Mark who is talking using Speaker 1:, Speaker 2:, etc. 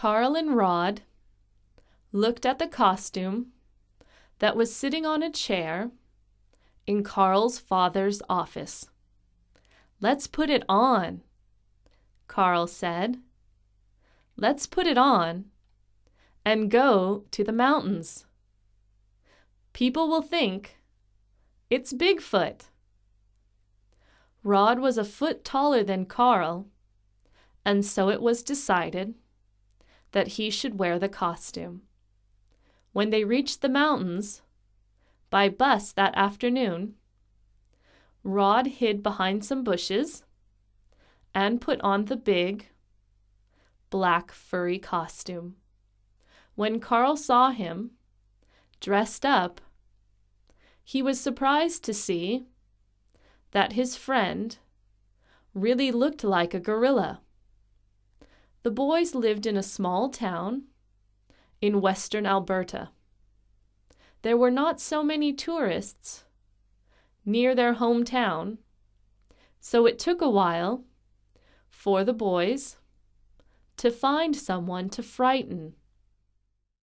Speaker 1: Carl and Rod looked at the costume that was sitting on a chair in Carl's father's office. "Let's put it on," Carl said. "Let's put it on and go to the mountains. People will think it's Bigfoot." Rod was a foot taller than Carl, and so it was decided that he should wear the costume. When they reached the mountains, by bus that afternoon, Rod hid behind some bushes and put on the big, black furry costume. When Carl saw him, dressed up, he was surprised to see that his friend really looked like a gorilla. The boys lived in a small town in western Alberta. There were not so many tourists near their hometown, so it took a while for the boys to find someone to frighten